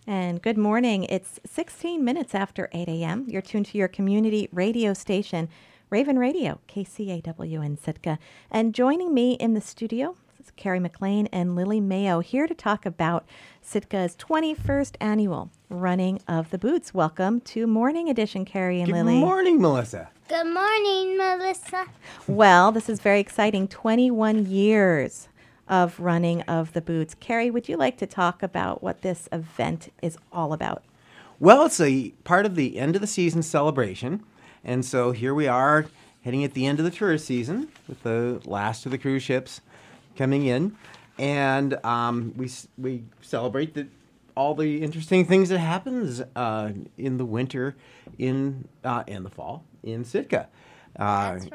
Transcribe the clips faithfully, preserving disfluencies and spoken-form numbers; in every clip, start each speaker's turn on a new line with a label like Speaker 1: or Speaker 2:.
Speaker 1: And good morning. It's sixteen minutes after eight a.m. You're tuned to your community radio station, Raven Radio, K C A W in Sitka. And joining me in the studio is Carrie McLean and Lily Mayo, here to talk about Sitka's twenty-first annual Running of the Boots. Welcome to Morning Edition, Carrie and
Speaker 2: Good
Speaker 1: Lily.
Speaker 2: Good morning, Melissa.
Speaker 3: Good morning, Melissa.
Speaker 1: Well, this is very exciting. twenty-one years of Running of the Boots. Carrie, would you like to talk about what this event is all about?
Speaker 2: Well, it's a part of the end of the season celebration. And so here we are heading at the end of the tourist season with the last of the cruise ships coming in. And um, we we celebrate the, all the interesting things that happens uh, in the winter in uh, and the fall in Sitka.
Speaker 3: Uh, That's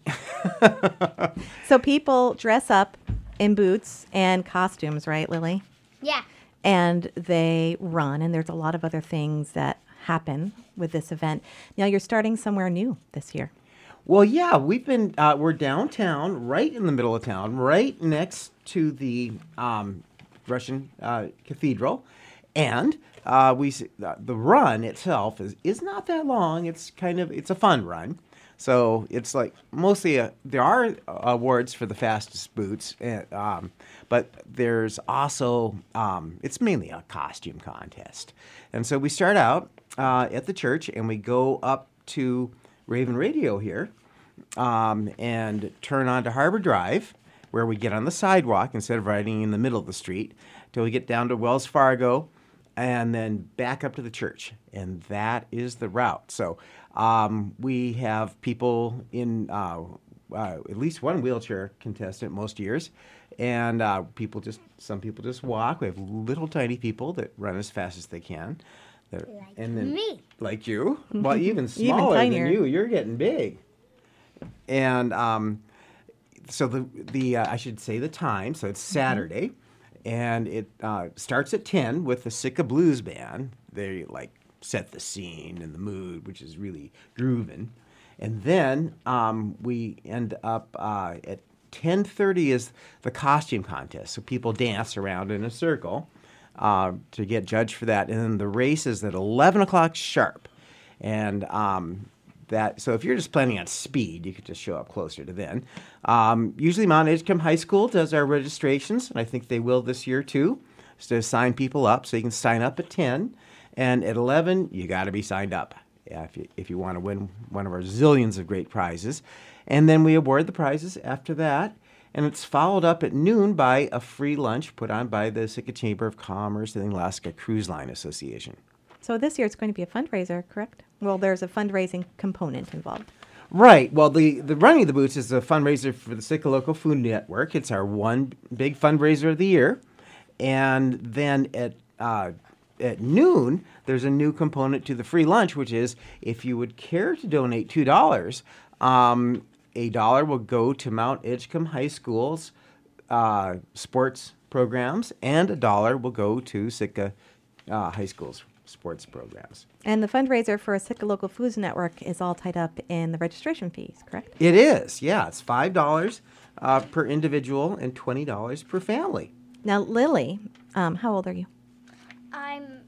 Speaker 3: right.
Speaker 1: So people dress up in boots and costumes, right, Lily?
Speaker 3: Yeah.
Speaker 1: And they run, and there's a lot of other things that happen with this event. Now, you're starting somewhere new this year.
Speaker 2: Well, yeah, we've been, uh, we're downtown, right in the middle of town, right next to the um, Russian uh, cathedral. And uh, we uh, the run itself is, is not that long. It's kind of, it's a fun run. So it's like mostly, a, there are awards for the fastest boots, and, um, but there's also, um, it's mainly a costume contest. And so we start out uh, at the church and we go up to Raven Radio here um, and turn onto Harbor Drive, where we get on the sidewalk instead of riding in the middle of the street, till we get down to Wells Fargo and then back up to the church. And that is the route. So um, we have people in uh, uh, at least one wheelchair contestant most years. And uh, people just, some people just walk. We have little tiny people that run as fast as they can.
Speaker 3: They're, like
Speaker 2: and then,
Speaker 3: me.
Speaker 2: Like you? Well, even smaller
Speaker 1: even
Speaker 2: than you. You're getting big. And um, so the, the uh, I should say the time. So it's Saturday. Mm-hmm. And it uh, starts at ten with the Sitka Blues Band. They like set the scene and the mood, which is really grooving. And then um, we end up uh, at ten thirty is the costume contest. So people dance around in a circle uh, to get judged for that. And then the race is at eleven o'clock sharp. And um, that so if you're just planning on speed, you could just show up closer to then. Um, usually Mount Edgecombe High School does our registrations, and I think they will this year too, so to sign people up. So you can sign up at ten, and at eleven, you got to be signed up yeah, if you, if you want to win one of our zillions of great prizes. And then we award the prizes after that, and it's followed up at noon by a free lunch put on by the Sitka Chamber of Commerce and the Alaska Cruise Line Association.
Speaker 1: So this year it's going to be a fundraiser, correct? Well, there's a fundraising component involved.
Speaker 2: Right. Well, the, the Running of the Boots is a fundraiser for the Sitka Local Food Network. It's our one big fundraiser of the year. And then at uh, at noon, there's a new component to the free lunch, which is if you would care to donate two dollars, um, a dollar will go to Mount Edgecombe High School's uh, sports programs, and a dollar will go to Sitka uh, High School's sports programs.
Speaker 1: And the fundraiser for a Sitka Local Foods Network is all tied up in the registration fees, correct?
Speaker 2: It is, yeah. It's five dollars uh, per individual and twenty dollars per family.
Speaker 1: Now, Lily, um, how old are you?
Speaker 3: I'm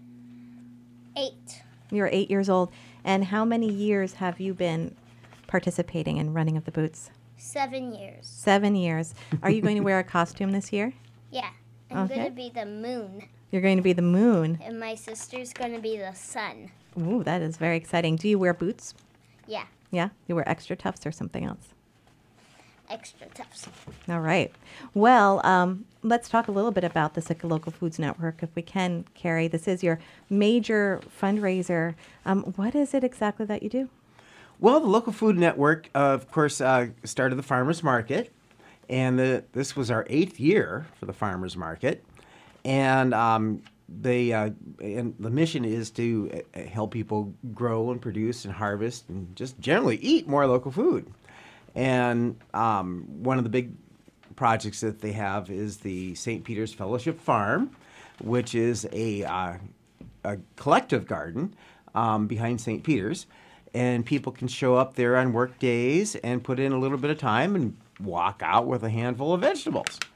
Speaker 3: eight.
Speaker 1: You're eight years old. And how many years have you been participating in Running of the Boots?
Speaker 3: Seven years.
Speaker 1: Seven years. Are you going to wear a costume this year?
Speaker 3: Yeah. I'm
Speaker 1: Okay.
Speaker 3: going to be the moon.
Speaker 1: You're going to be the moon.
Speaker 3: And my sister's going to be the sun.
Speaker 1: Ooh, that is very exciting. Do you wear boots?
Speaker 3: Yeah.
Speaker 1: Yeah? You wear extra tufts or something else?
Speaker 3: Extra tufts.
Speaker 1: All right. Well, um, let's talk a little bit about the Sitka Local Foods Network, if we can, Carrie. This is your major fundraiser. Um, what is it exactly that you do?
Speaker 2: Well, the Local Food Network, uh, of course, uh, started the Farmers Market, and the, this was our eighth year for the Farmers Market. And um, they uh, and the mission is to uh, help people grow and produce and harvest and just generally eat more local food. And um, one of the big projects that they have is the Saint Peter's Fellowship Farm, which is a, uh, a collective garden um, behind Saint Peter's. And people can show up there on work days and put in a little bit of time and walk out with a handful of vegetables.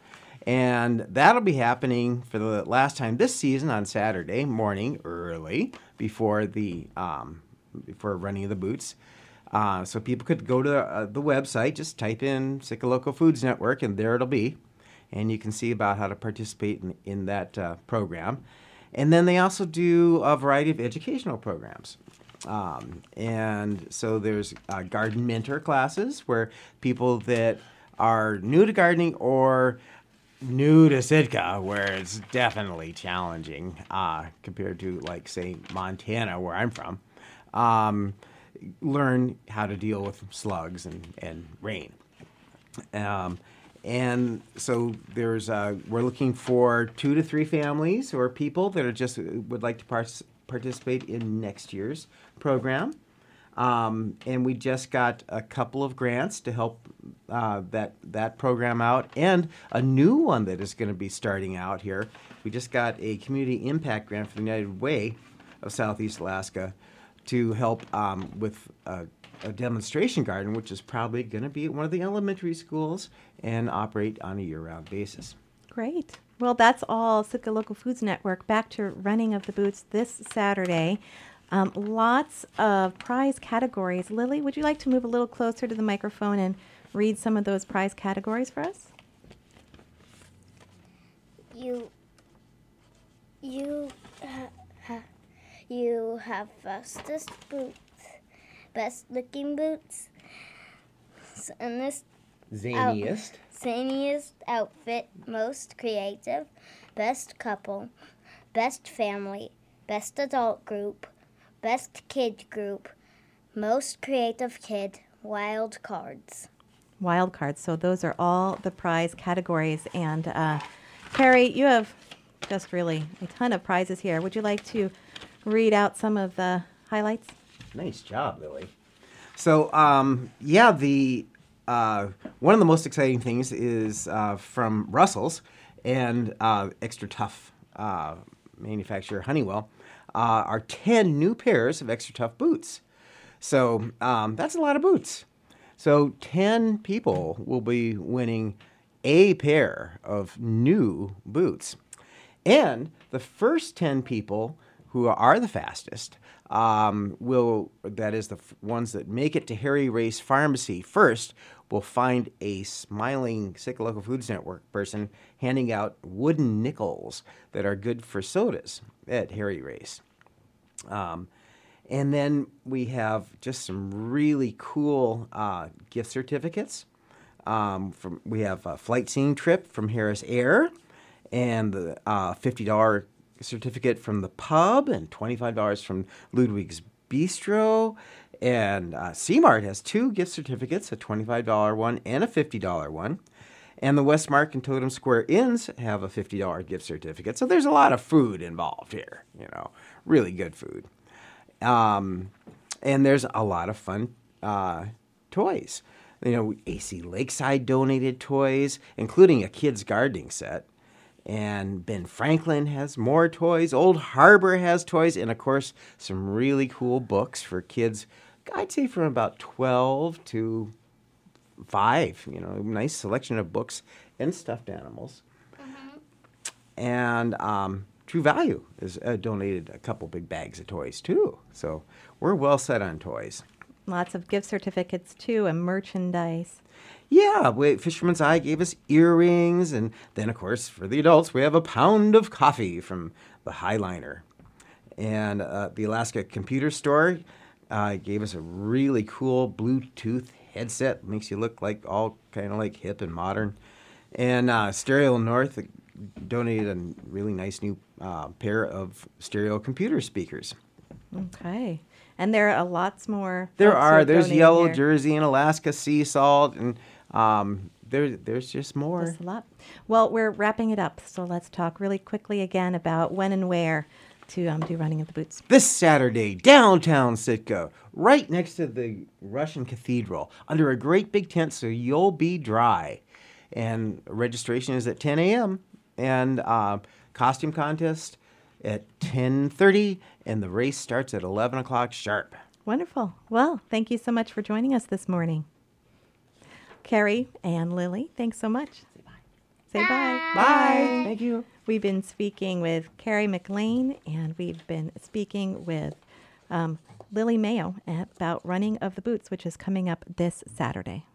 Speaker 2: And that'll be happening for the last time this season on Saturday morning early before the um, before running of the boots. Uh, so people could go to uh, the website, just type in Sitka Local Foods Network, and there it'll be. And you can see about how to participate in, in that uh, program. And then they also do a variety of educational programs. Um, and so there's uh, garden mentor classes where people that are new to gardening or new to Sitka, where it's definitely challenging uh, compared to, like, say, Montana, where I'm from, um, learn how to deal with slugs and, and rain. Um, and so there's uh, we're looking for two to three families or people that are just would like to par- participate in next year's program. Um, and we just got a couple of grants to help uh, that that program out, and a new one that is going to be starting out here. We just got a community impact grant from the United Way of Southeast Alaska to help um, with a, a demonstration garden, which is probably going to be at one of the elementary schools and operate on a year-round basis.
Speaker 1: Great. Well, that's all Sitka Local Foods Network. Back to running of the boots this Saturday. Um, lots of prize categories. Lily, would you like to move a little closer to the microphone and read some of those prize categories for us?
Speaker 3: You, you, ha, ha, you have fastest boots, best looking boots, sanest,
Speaker 2: Zaniest.
Speaker 3: Out, zaniest outfit, most creative, best couple, best family, best adult group, best kid group, most creative kid, wild cards.
Speaker 1: Wild cards. So those are all the prize categories. And uh, Carrie, you have just really a ton of prizes here. Would you like to read out some of the highlights?
Speaker 2: Nice job, Lily. So, um, yeah, the uh, one of the most exciting things is uh, from Russell's and uh, Extra Tough uh, manufacturer Honeywell uh, are ten new pairs of Extra Tough boots. So um, that's a lot of boots. So ten people will be winning a pair of new boots. And the first ten people who are the fastest um, will, that is the f- ones that make it to Harry Race Pharmacy first, will find a smiling Sitka Local Foods Network person handing out wooden nickels that are good for sodas at Harry Race. Um, and then we have just some really cool uh, gift certificates. Um, from we have a flight seeing trip from Harris Air, and the uh, fifty dollars certificate from the pub, and twenty-five dollars from Ludwig's Bistro. And uh, C-Mart has two gift certificates, a twenty-five dollars one and a fifty dollars one. And the Westmark and Totem Square Inns have a fifty dollars gift certificate. So there's a lot of food involved here, you know, really good food. Um, and there's a lot of fun uh, toys. You know, A C Lakeside donated toys, including a kid's gardening set. And Ben Franklin has more toys. Old Harbor has toys. And, of course, some really cool books for kids, I'd say from about twelve to five. You know, nice selection of books and stuffed animals. Mm-hmm. And um, True Value has uh, donated a couple big bags of toys, too. So we're well set on toys.
Speaker 1: Lots of gift certificates, too, and merchandise.
Speaker 2: Yeah, we, Fisherman's Eye gave us earrings, and then, of course, for the adults, we have a pound of coffee from the Highliner. And uh, the Alaska Computer Store uh, gave us a really cool Bluetooth headset. Makes you look like all kind of like hip and modern. And uh, Stereo North donated a really nice new uh, pair of stereo computer speakers.
Speaker 1: Okay. And there are lots more.
Speaker 2: There
Speaker 1: folks who
Speaker 2: are.
Speaker 1: have
Speaker 2: There's
Speaker 1: donated
Speaker 2: Yellow
Speaker 1: here.
Speaker 2: Jersey and Alaska Sea Salt, and um, there, there's just more.
Speaker 1: Just a lot. Well, we're wrapping it up, so let's talk really quickly again about when and where to um, do Running of the Boots.
Speaker 2: This Saturday, downtown Sitka, right next to the Russian Cathedral, under a great big tent, so you'll be dry. And registration is at ten a.m. and uh, costume contest at ten thirty, and the race starts at eleven o'clock sharp.
Speaker 1: Wonderful. Well, thank you so much for joining us this morning. Carrie and Lily, thanks so much. Say bye. Say bye.
Speaker 2: Bye. Thank you.
Speaker 1: We've been speaking with Carrie McLean, and we've been speaking with um, Lily Mayo about Running of the Boots, which is coming up this Saturday.